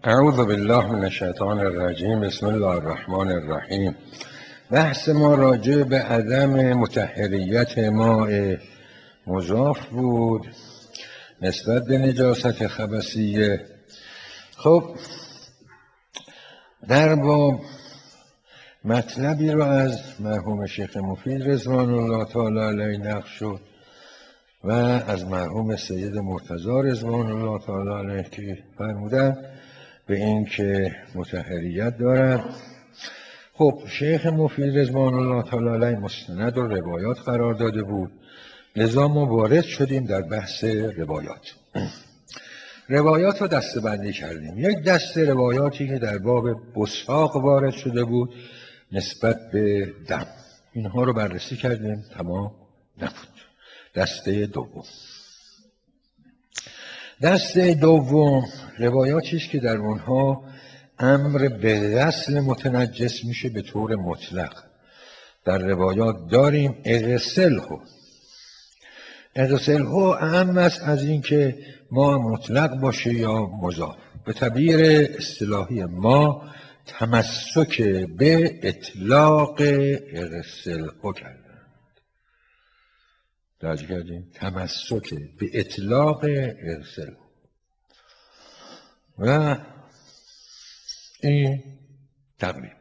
اعوذ بالله من الشیطان الرجیم. بسم الله الرحمن الرحیم. بحث ما راجع به عدم مطهریت ماء مضاف بود نسبت به نجاست خبثیه. خب در باب مطلبی رو از مرحوم شیخ مفید رضوان الله تعالی علیه نقل شد و از مرحوم سید مرتضی رضوان الله تعالی علیه که فرمودن به این که مطهریت دارد. خب شیخ مفید رضوان الله تعالی علیه مستند و روایات قرار داده بود، لذا ما وارد شدیم در بحث روایات. روایات رو دسته بندی کردیم. یک دسته روایاتی که در باب بساق وارد شده بود نسبت به دم، اینها رو بررسی کردیم، تمام نبود. دسته دوم روایاتی است که در اونها امر به غسل متنجس میشه به طور مطلق. در روایات داریم اغسله اهم است از این که ما مطلق باشه یا مضاف. به تعبیر اصطلاحی ما تمسک به اطلاق اغسله کردن. توجه کردیم؟ تمسک به اطلاق اغسله و این تقریب.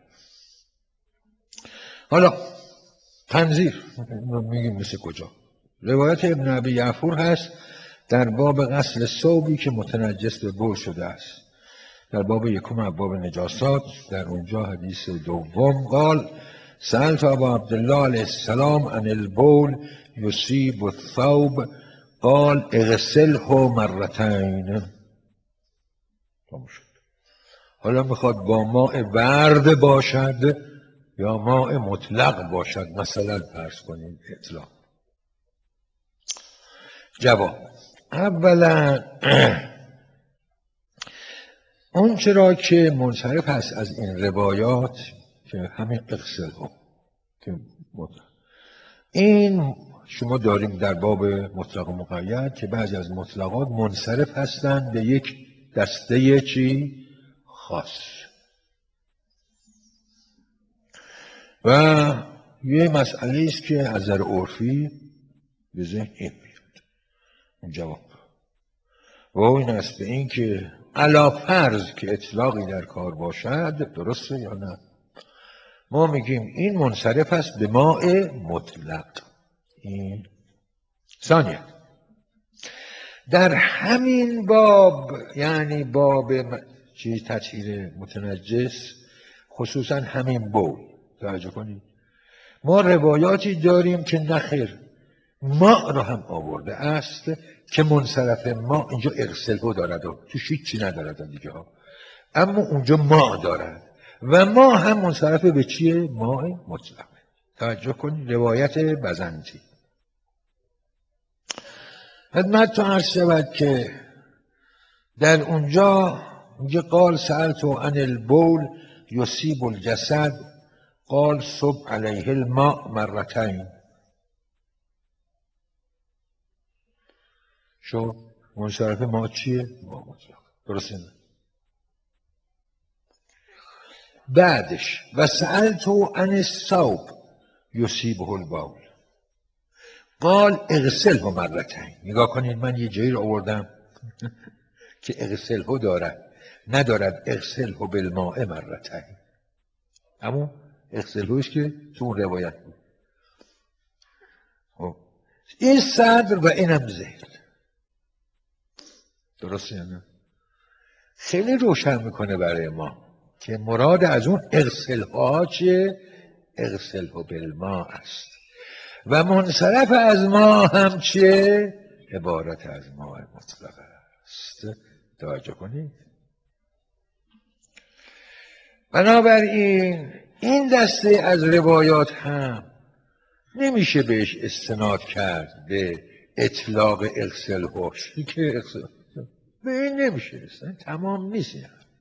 حالا تنظیر میگیم مثل کجا؟ روایت ابن ابی یعفور هست در باب غسل ثوبی که متنجس به بول شده است، در باب یکم ابواب نجاسات. در اونجا حدیث دوم قال سألت ابا عبدالله علیه السلام عن البول یصیب الثوب قال اغسله مرتین. حالا میخواد با ماء ورد باشد یا ماء مطلق باشد، مثلا فرض کنید اطلاق. جواب: اولا اون چرا که منصرف هست از این روایات که همین اغسله که این شما داریم در باب مطلق و مقید که بعضی از مطلقات منصرف هستند به یک دسته چی خاص و یه مسئله است که از نظر عرفی به ذهن این میاد. اون جواب و این است به این که علی فرض که اطلاقی در کار باشد، درسته یا نه؟ ما میگیم این منصرف است به ماء مطلق. این ثانیه در همین باب، یعنی باب تطهیر متنجس، خصوصا همین بول، توجه کنید ما روایاتی داریم که نخیر ماء رو هم آورده است که منصرف ما اینجا اغسله دارد و توش هیچی ندارد دیگه ها، اما اونجا ماء دارد و ما هم منصرف به چیه؟ ماء مطلق. توجه کنید روایت بزنتی خدمت عرض شود که در اونجا میگه قال سألت عن البول یصیب الجسد قال صب علیه الماء مرتین. شو منصرف ما چیه؟ ما مطلق. درسته نه؟ بعدش و سألت عن الثوب یصیبه البول قال اغسله مرتین. نگاه کنید من یه جایی رو آوردم که اغسله دارد، ندارد اغسله بالماء مرتین، اما اغسلهش که تو اون روایت بود. این صدر و اینم ذیل. درسته یا نه؟ خیلی روشن میکنه برای ما که مراد از اون اغسلها چیه؟ اغسله بالماء است و منصرف از ما هم چیه؟ عبارت از ماء مطلق است. توجه کنید. بنابراین این دسته از روایات هم نمیشه بهش استناد کرد به اطلاق اغسلهاش که به این نمیشه استناد، تمام نیست.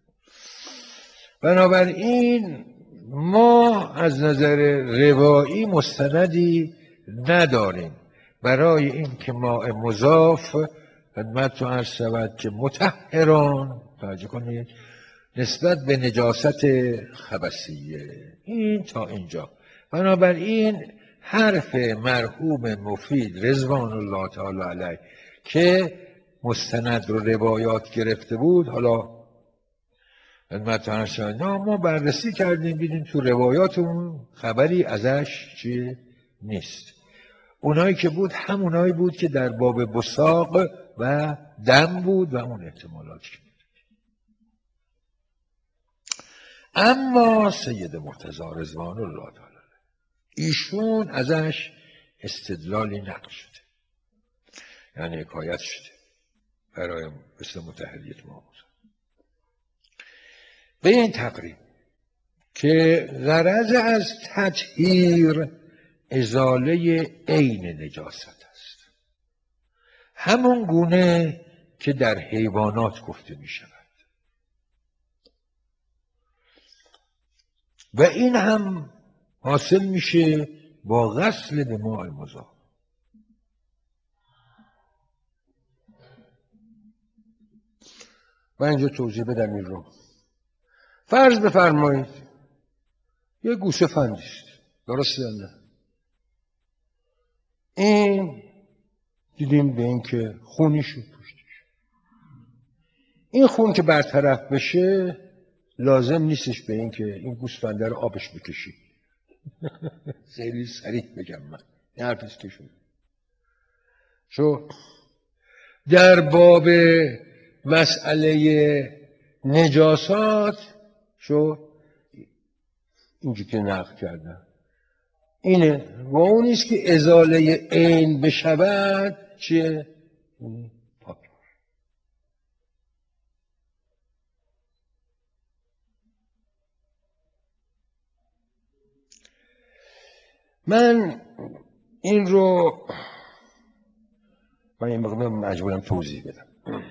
بنابراین ما از نظر روایی مستندی نداریم برای این که ماء مضاف خدمت تو عرض شود که مطهران، توجه کنید، نسبت به نجاست خبثیه. این تا اینجا. بنابراین حرف مرحوم مفید رضوان الله تعالی علیه که مستند رو روایات گرفته بود، حالا خدمت ما بررسی کردیم، دیدیم تو روایاتمون خبری ازش چی نیست. اونایی که بود همونایی بود که در باب بساق و دم بود و اون احتمالاتی که بود. اما سید مرتضی رضوان الله تعالی ایشون ازش استدلالی نقل شده، یعنی حکایت شده برای مثل متحریت ما به این تقریب که غرض از تطهیر ازاله عین نجاست است، همون گونه که در حیوانات گفته می شود و این هم حاصل میشه با غسل به ماء مذاب. من اینجا توضیح بدم این رو. فرض بفرمایید یه گوسفندی است، درسته یا نه؟ این دیدیم به این که خونی شد پشتش. این خون که برطرف بشه لازم نیستش به این که این گوسفنده رو آبش بکشی. خیلی صریح بگم من این حرفیست که شو در باب مسئله نجاسات اینجا که نقل کردن اینه و اون نیست که ازاله عین بشود چیه؟ پاک. من این مقدار مجبورم توضیح بدم،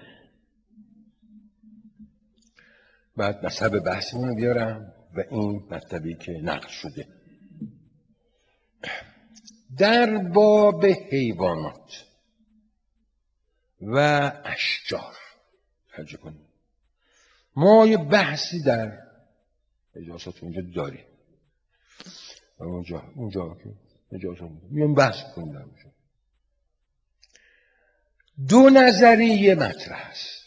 بعد مذهب بحثمون رو بیارم و این مطلبی که نقل شده در باب حیوانات و اشجار. توجه کنید ما یه بحثی در نجاسات اونجا داریم و اونجا که نجاسات میام بحث کنیم در اونجا. دو نظریه مطرح است.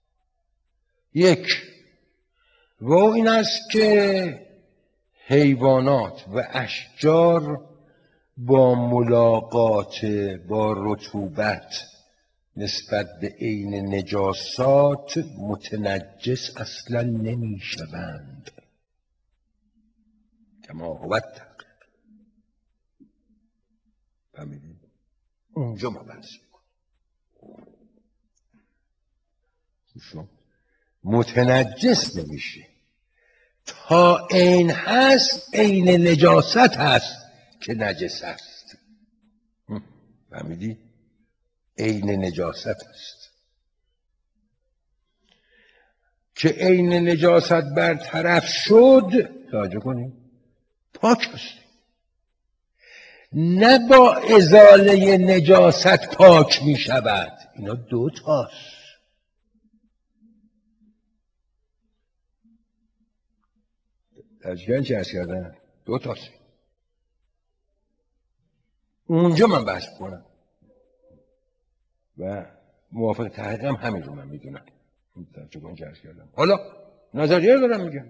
یک و این است که حیوانات و اشجار با ملاقات با رطوبت نسبت به عین نجاسات متنجس اصلا نمی شوند. کما هو فهمیدید؟ اونجا ما بحث میکنیم متنجس نمیشه، تا عین هست عین نجاست هست که نجس است. فهمیدی؟ عین نجاست است که عین نجاست برطرف شد، توجه کنید پاک است. نه با ازاله نجاست پاک می شود. اینا دو تاست. تجگل چی هست کردن؟ دو تاست. اونجا من بحث کنم و موافق تحقیقم همین رو من میدونم. تجگل چی هست کردن. حالا نظریه دارم میگم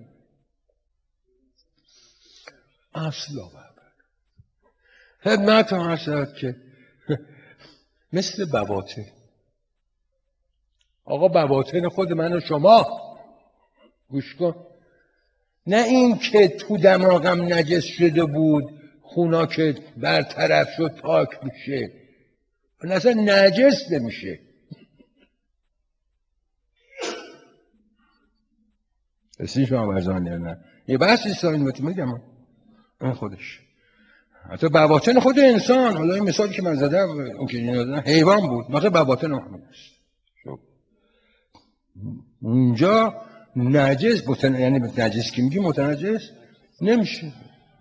اصلا خدمت هم هست که مثل بواطن. آقا بواطن خود من و شما گوش کن، نه این که تو دماغم نجس شده بود خونا که برطرف شد پاک میشه، اصلا نجس نمیشه. رسیش ما برزان نه یه بحثی سایل میگم این خودش حتی بواطن خود انسان. حالا این مثالی که من زدم اون که حیوان بود، مثلا بواطن هم هست اونجا نجس یعنی نجس که میگی متنجس نمیشه.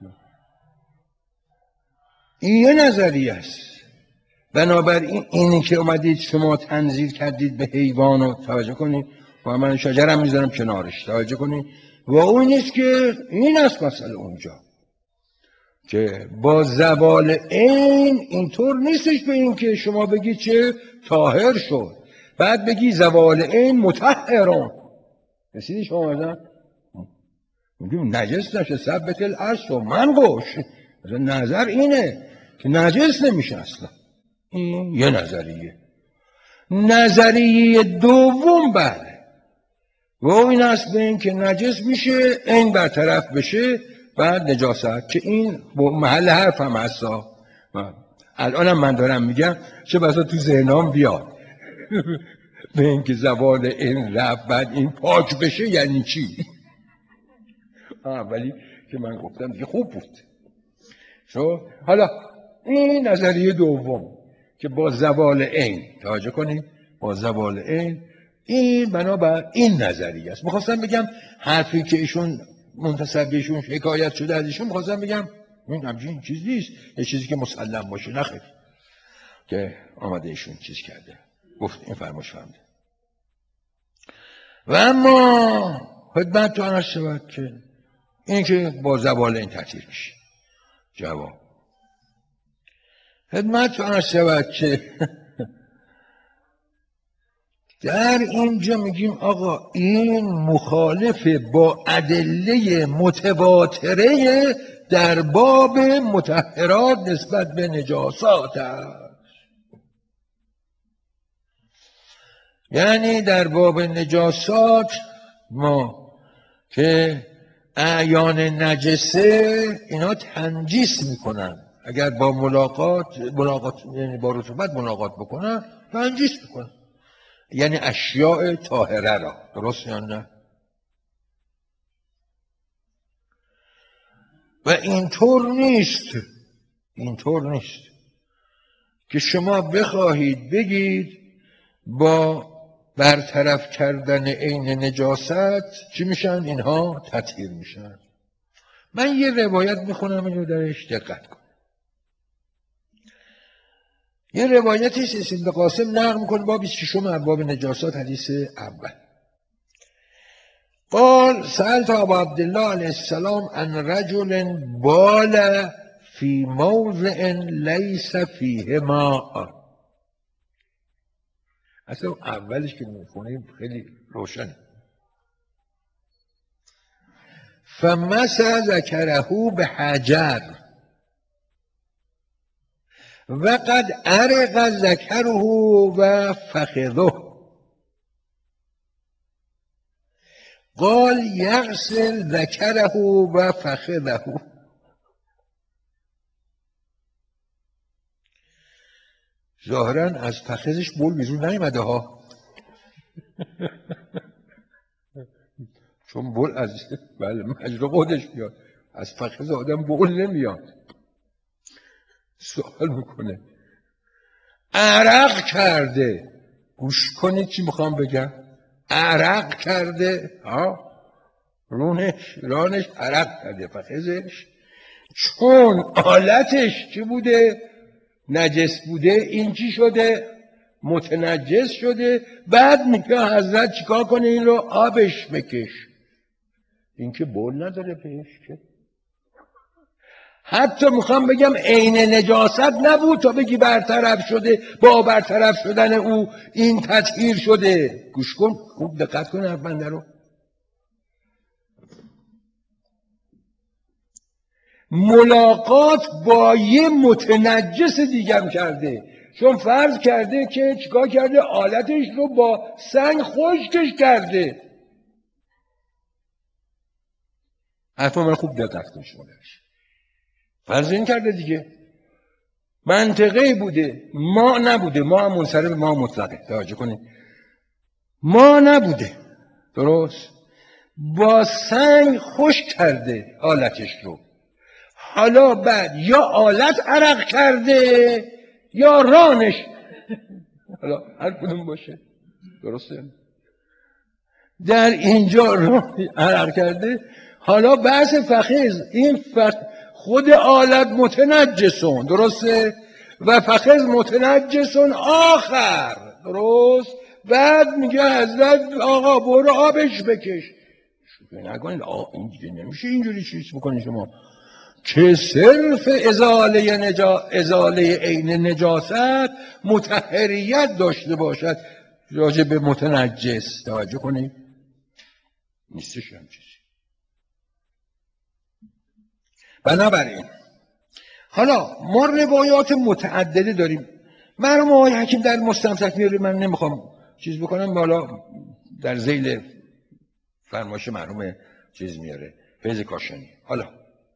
این یه نظریه است. بنابراین اینی که اومدید شما تنزیل کردید به حیوان رو توجه کنید، و من شجرم میذارم کنارش، توجه کنید. و اون نیست که این است مسئله اونجا که با زوال عین اینطور نیستش به این که شما بگی چه طاهر شد بعد بگی زوال عین مطهران. رسیدی شما مثلا میگیم نجس نشه ثبت الارض و منقش. نظر اینه که نجس نمیشه اصلا. این یه نظریه. نظریه دوم بله و این است به این که نجس میشه این برطرف بشه بعد نجاست، که این محل حرف هم هستا. الانم من دارم میگم چه بسا تو ذهنام بیاد به این که زوال این رفت بعد این پاک بشه یعنی چی. ولی که من گفتم دیگه خوب بود. حالا این نظریه دوم که با زوال عین، توجه کنید، با زوال عین، این بنابر این نظریه است. میخواستم بگم حرفی که ایشون منتسب بهشون حکایت شده از ایشون، میخواستم بگم این همچین چیز نیست، یه چیزی که مسلم باشه، نخیر که آمده ایشون چیز کرده گفت این فرماش فهمده. و اما خدمت تو عرض شود که این که با زوال این تطهیر میشه. جواب خدمت تو عرض شود که در اینجا میگیم آقا این مخالف با ادله متواتره در باب مطهرات نسبت به نجاسات است. یعنی در باب نجاسات ما که اعیان نجسه اینا تنجیس میکنن، اگر با ملاقات یعنی با رطوبت ملاقات بکنن تنجیس میکنن، یعنی اشیاء طاهره را. درست یا نه؟ و اینطور نیست که شما بخواهید بگید با برطرف کردن عین نجاست چی میشن؟ اینها تطهیر میشن. من یه روایت میخونم اینو درش دقت کن. یه روایتی است ابن قاسم نقل میکنه باب 26 ابواب نجاسات، حدیث اول. قال سألت ابا عبدالله علیه السلام عن رجل بال فی موضع لیس فیه ماء. اصلا اولش که میخونیم خیلی روشن. فمسح ذکره به حجر و قد عرق ذکره و فخذه. قال یغسل ذکره و فخذه. ظاهرا از فخذش بول بیرون نیامده ها چون بول از مجرا خودش میاد، از فخذ آدم بول نمیاد. سوال میکنه عرق کرده، گوش کنید چی میخوام بگم، عرق کرده، رانش عرق کرده، فخذش، چون آلتش چی بوده؟ نجس بوده، این چی شده؟ متنجس شده. بعد میگه حضرت چیکار کنه؟ این رو آبش بکش. این که بول نداره بهش که. حتی میخوام بگم عین نجاست نبود تا بگی برطرف شده، با برطرف شدن او این تطهیر شده. گوش کن خوب دقت کن حرف بنده رو. ملاقات با یه متنجس دیگم کرده، چون فرض کرده که چیکار کرده؟ آلتش رو با سنگ خشکش کرده. حرف من خوب دقت کن شما. فرض این کرده دیگه، منطقه بوده، ما نبوده، ما هم منصرف ما مطلقه. توجه کنید، ما نبوده، درست؟ با سنگ خشک کرده آلتش رو. حالا بعد یا آلت عرق کرده یا رانش، حالا هر کدوم باشه، درسته؟ در اینجا عرق کرده. حالا بحث فخذ، این خود آلت متنجسون، درسته؟ و فخذ متنجسون آخر، درست؟ بعد میگه حضرت آقا برو آبش بکش. شوخی نکنید آقا، این دیگه نمیشه اینجوری چیز بکنید شما که صرف ازاله عین نجاست مطهریت داشته باشد راجع به متنجس. توجه کنید نیستش هم چیزی. بنابراین حالا ما روایات متعدده داریم. مرحوم آقای حکیم در مستمسک میاره، من نمیخوام چیز بکنم، حالا در ذیل فرمایش مرحوم چیز میاره فیض کاشانی. حالا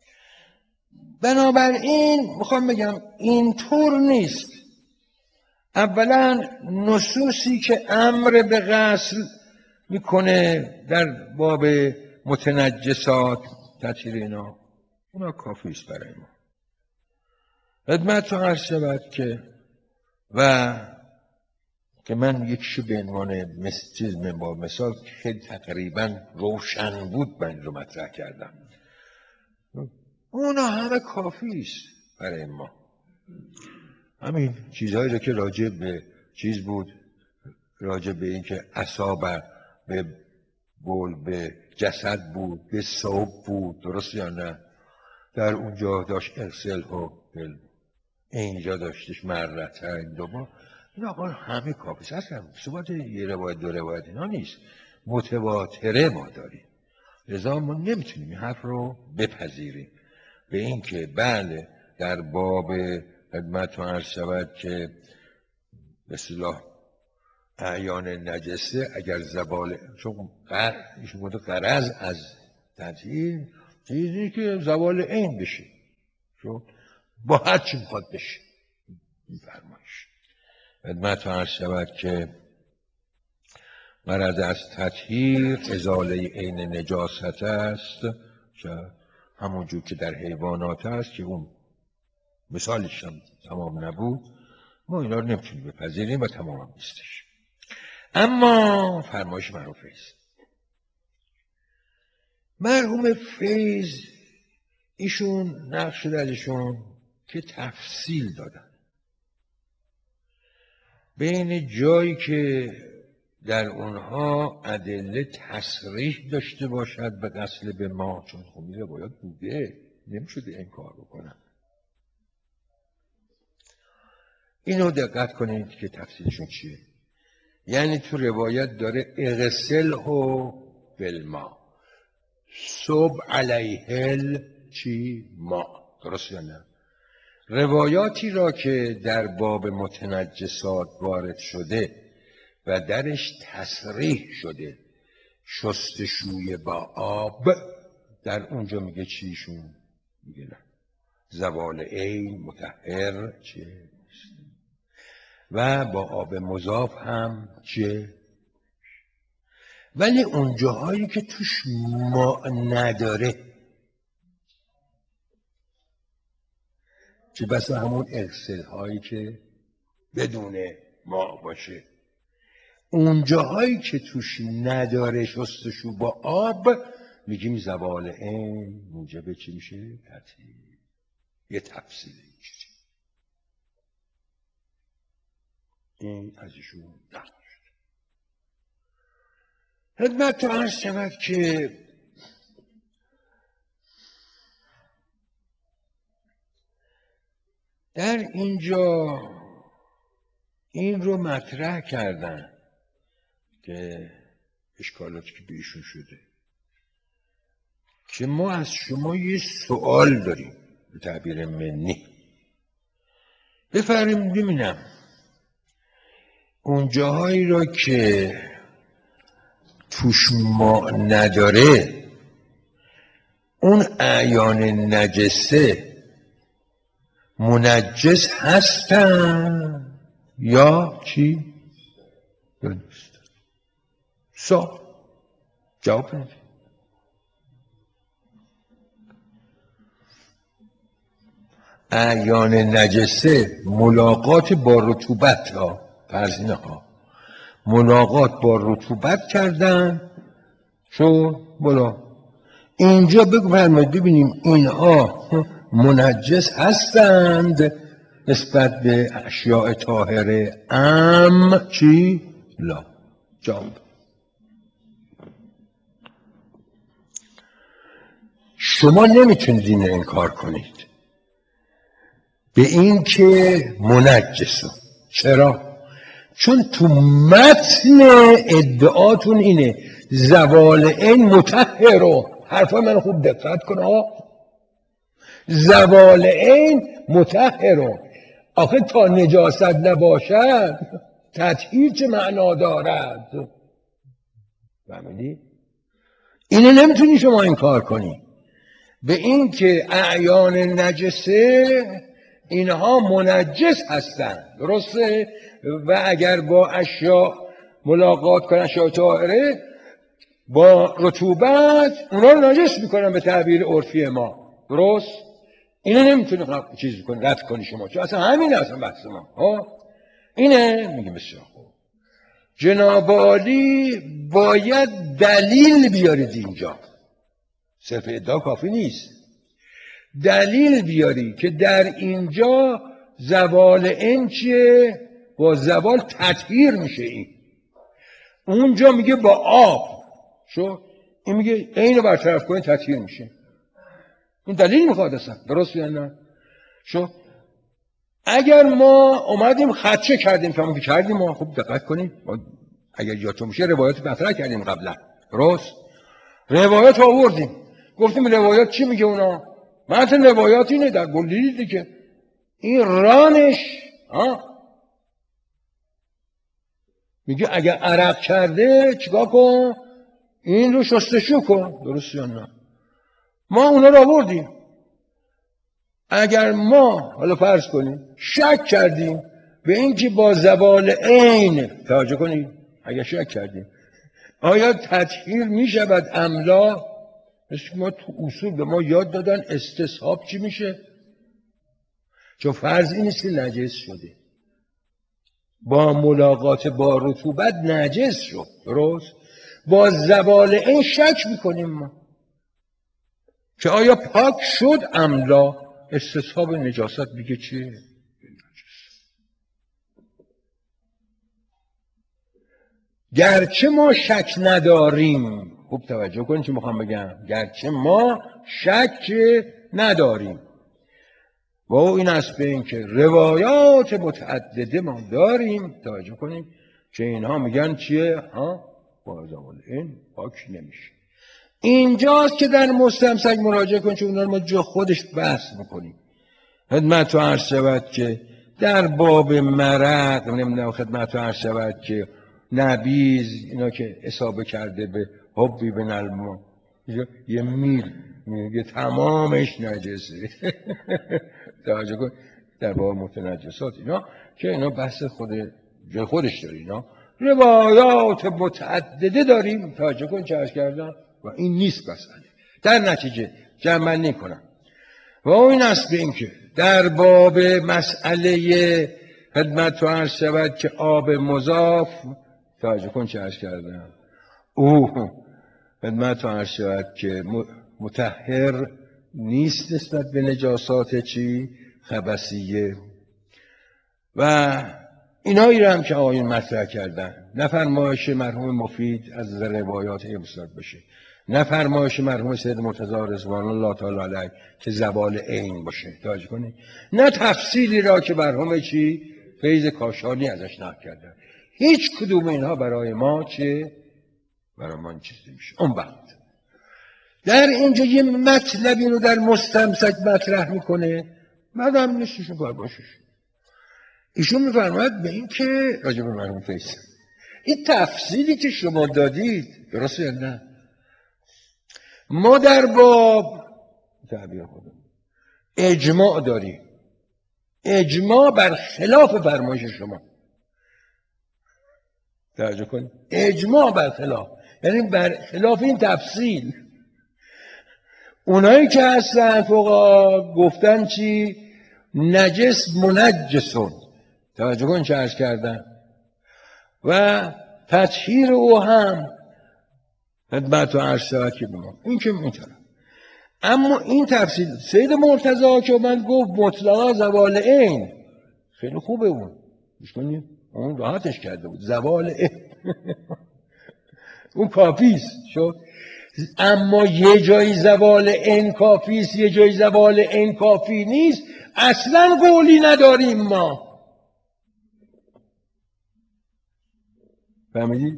بنابراین میخوام بگم اینطور نیست. اولا نصوصی که امر به غسل میکنه در باب متنجسات تطهیر اینا، اونا کافی است برای ما. خدمت عرض شود که که من یکیشو به عنوان با مثال که تقریبا روشن بود من رو مطرح کردم، اونا همه کافی است برای ما. همین چیزهایی رو که راجع به چیز بود، راجع به اینکه اعصاب به بول به جسد بود، به ثوب بود، درست یا نه؟ در اونجا داشت ارسل و اینجا داشتش مرته این دوبار. این آقا همه کافی است. اصلا ثبات یه روایت دو روایت اینا نیست، متواتره ما داریم. لذا ما نمیتونیم این حرف رو بپذیریم به این که بله در باب خدمت عرض شود که به اصطلاح اعیان نجسه اگر زوال، چون ایشون گفته غرض از تطهیر چیزی که زوال عین بشه، چون با هر چی میخواد بشه این فرمایش. خدمت عرض شود که غرض از تطهیر ازاله عین نجاست است، همونجور که در حیوانات است که اون مثالش هم تمام نبود، ما اینا رو نمیتونیم بپذیریم و تمام هم نیستش. اما فرمایش مرحوم فیض، مرحوم فیض ایشون نقش شده ازشون که تفصیل دادن بین جایی که در اونها ادله تصریح داشته باشد به غسل به ما، چون خب این روایات بوده نمیشده انکار بکنن. اینو دقت کنید که تفصیلشون چیه. یعنی تو روایت داره اغسله بالماء صب علیه چی ما، درست یا نه؟ روایاتی را که در باب متنجسات وارد شده و درش تصریح شده شستشوی با آب، در اونجا میگه چیشون؟ میگه نه، زوال عین مطهر چیه و با آب مضاف هم چیه. ولی اونجاهایی که توش ما نداره، چه بسا همون اغسل هایی که بدون ما باشه، اونجاهایی که توش نداره شستشو با آب، میگیم زوال عین موجب چی میشه؟ تطهیر. یه تفصیل این چیزی این از ایشون نقل شد. خدمت تو عرض شود که در اینجا این رو مطرح کردن که اشکالاتی که به ایشون شده که ما از شما یه سوال داریم به تعبیر منی. بفرمایید ببینم اون جاهایی را که توش ما نداره، اون اعیان نجسه منجس هستن یا چی؟ نیست. جواب نده. اعیان نجسه ملاقات با رطوبت ها، فرضینه ها ملاقات با رطوبت کردن، شو بلا اینجا بگو فرمایید ببینیم اینها منجس هستند نسبت به اشیاء طاهره ام چی؟ لا. جواب. شما نمیتونید این انکار کنید به این که منجسه. چرا؟ چون تو متن ادعاتون اینه زوال این مطهر. حرفای من خوب دقت کن آقا. زوال این مطهر. آخه تا نجاست نباشد تطهیر چه معنا دارد؟ فهمیدی؟ اینو نمیتونی شما انکار کنی به این که اعیان نجسه اینها منجس هستند، درسته؟ و اگر با اشیاء ملاقات کنن، اشیاء طاهره با رطوبت اونا رو نجس میکنن به تعبیر عرفی ما، درست؟ اینو نمیتونی چیز کنی، رد کنی شما، چون اصلا همین اصلا بحث ما اینه. میگیم بسیار خوب، جناب عالی باید دلیل بیارید اینجا، صرف ادعا کافی نیست، دلیل بیاری که در اینجا زوال این چیه؟ با زوال تطهیر میشه. این اونجا میگه با آب، شو این میگه اینو برطرف کنید تطهیر میشه. این دلیل میخواد اصلا، درست یا نه؟ شو اگر ما اومدیم خدشه کردیم که کردیم، ما خوب دقت کنیم، اگر یادتون میشه روایت مطرح کردیم قبلا، درست؟ روایت آوردیم، گفتیم روایت چی میگه اونا؟ متن روایت اینه در گل دیگه، این رانش میگه اگر عرق کرده چیکار کن؟ این رو شستشو کن، درست یا نه؟ ما اونا رو آوردیم. اگر ما حالا فرض کنیم شک کردیم به اینکه با زوال عین، توجه کنید، اگر شک کردیم آیا تطهیر میشود املا؟ مثل ما تو اصول به ما یاد دادن استصحاب چی میشه؟ چون فرض این است که نجس شده، با ملاقات با رطوبت نجس شد، درست؟ با زوال این شک میکنیم ما که آیا پاک شد املا. استصحاب نجاست میگه چیه؟ گرچه ما شک نداریم، خوب توجه کنید چی میخوام بگم، گرچه ما شک نداریم و این است به این که روایات متعدده ما داریم، توجه کنید که اینها میگن چیه؟ با زوال این پاک نمیشه. اینجاست که در مستمسک مراجعه کنید، چون اونا رو ما جا خودش بحث میکنیم. خدمت عرض شود که در باب مرق، نمیدونم خدمت عرض شود که نبیذ اینا که اصابه کرده به حبی به نلما یه میل میگه تمامش نجسه. توجه کن در باب متنجسات اینا که اینا بحث خودش داره. اینا روایات متعدده داریم، توجه کن چه عرض کردم، و این نیست مسئله. در نتیجه جمع کنم و این است به این که در باب مسئله خدمت تو عرض شود که آب مضاف، توجه کن چه عرض کردم، او خدمت تو عرض شود که مطهر نیست نسبت به نجاسات چی؟ خبثیه. و اینایی رو هم که آقایون مطرح کردن، نه فرمایش مرحوم مفید از روایات مستند بشه، نه فرمایش مرحوم سید مرتضی رضوان الله تعالی علیه که زوال عین باشه، توجه کنید، نه تفصیلی را که مرحوم چی؟ فیض کاشانی ازش نقل کردن. هیچ کدوم اینها برای ما چه؟ برای ما چیز نمیشه. اون وقت در اینجا یه مطلبی رو در مستمسک مطرح میکنه، مدام نیستشون باید باشش. ایشون میفرماید به این که راجب مرحوم فیض این تفصیلی که شما دادید درسته یا نه؟ ما در باب تعبیر خودم اجماع داریم، اجماع بر خلاف فرمایش شما، توجه کنید، اجماع بر خلاف، یعنی بر خلاف این تفصیل. اونایی که هستن فقها گفتن چی؟ نجس منجسون، توجه کن چه عرض کردن، و تطهیر او هم خدمت و عرض شود که بما این که میتونم. اما این تفصیل سید مرتضی که من گفت مطلقا زوال عین، خیلی خوبه اون، گوش کنید، اون راحتش کرده بود زوال عین. اون کافیست شد. اما یه جایی زوال ان کافیست، یه جایی زوال ان کافی نیست، اصلا قولی نداریم ما. فهمیدی؟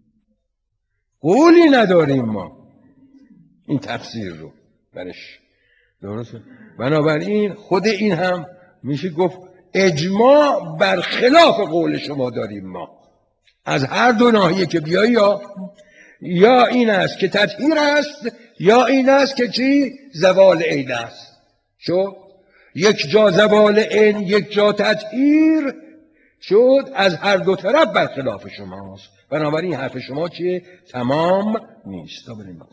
قولی نداریم ما این تفسیر رو برش. درسته؟ بنابراین خود این هم میشه گفت اجماع بر خلاف قول شما داریم ما از هر دو ناحیه که بیایی. یا این است که تطهیر است، یا این است که چی؟ زوال عین است. شد یک جا زوال عین، یک جا تطهیر، شد از هر دو طرف برخلاف شماست. بنابراین حرف شما چیه؟ تمام نیست.